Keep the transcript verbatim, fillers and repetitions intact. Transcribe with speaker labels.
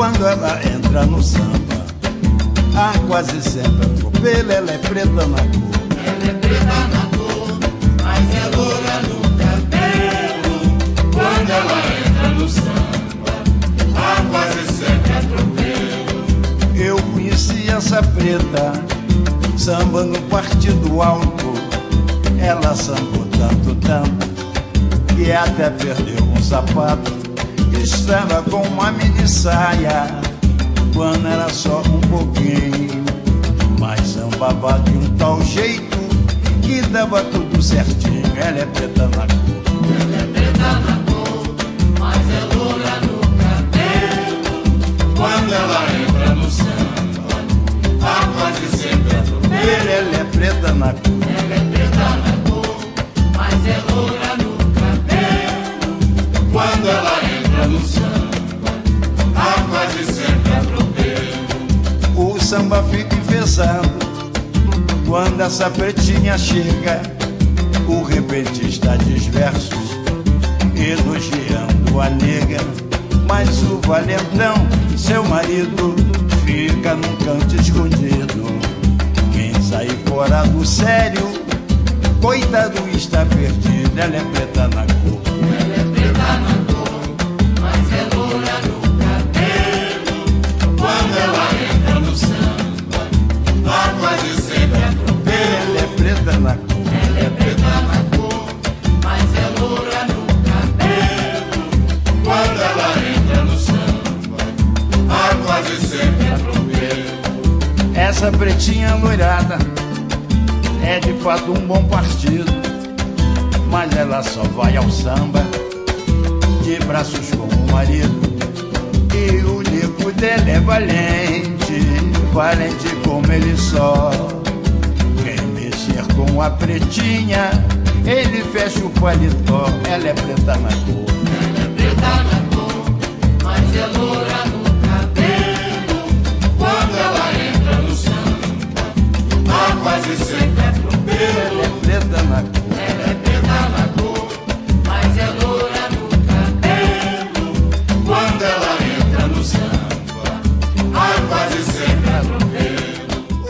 Speaker 1: Quando ela entra no samba, ah, quase sempre atropela. Ela é preta na cor,
Speaker 2: ela é preta na cor, mas é loura no cabelo. Quando ela entra no samba, ah, quase sempre atropelo.
Speaker 1: Eu conheci essa preta samba no Partido Alto. Ela sambou tanto, tanto, que até perdeu um sapato. Estava com uma mini saia, quando era só um pouquinho, mas sambava de um tal jeito que dava tudo certinho. Ela é preta na cor,
Speaker 2: ela é preta na cor, mas é loura no cabelo. Quando ela entra no samba, ah, quase sempre atropela.
Speaker 1: ela é preta na cor,
Speaker 2: ela é preta na cor, mas é loura no cabelo. Quando ela entra no samba, ah, quase sempre atropelo.
Speaker 1: o samba fica enfesado quando essa pretinha chega. O repentista diz versos elogiando a nega, mas o valentão, seu marido, fica num canto escondido. Quem sair fora do sério, coitado, está perdido. Ela é preta na cor,
Speaker 2: ela é preta na cor, mas é loura no cabelo. Quando ela entra no samba, ah, quase sempre atropela.
Speaker 1: ela é preta na cor,
Speaker 2: ela é preta na cor, mas é loura no cabelo. Quando ela entra no samba, ah, quase sempre atropela.
Speaker 1: essa pretinha loirada é de fato um bom partido, mas ela só vai ao samba de braços com o marido. E o nego dela é valente, valente como ele só. Quem mexer com a pretinha, ele fecha o paletó. Ela é preta na cor,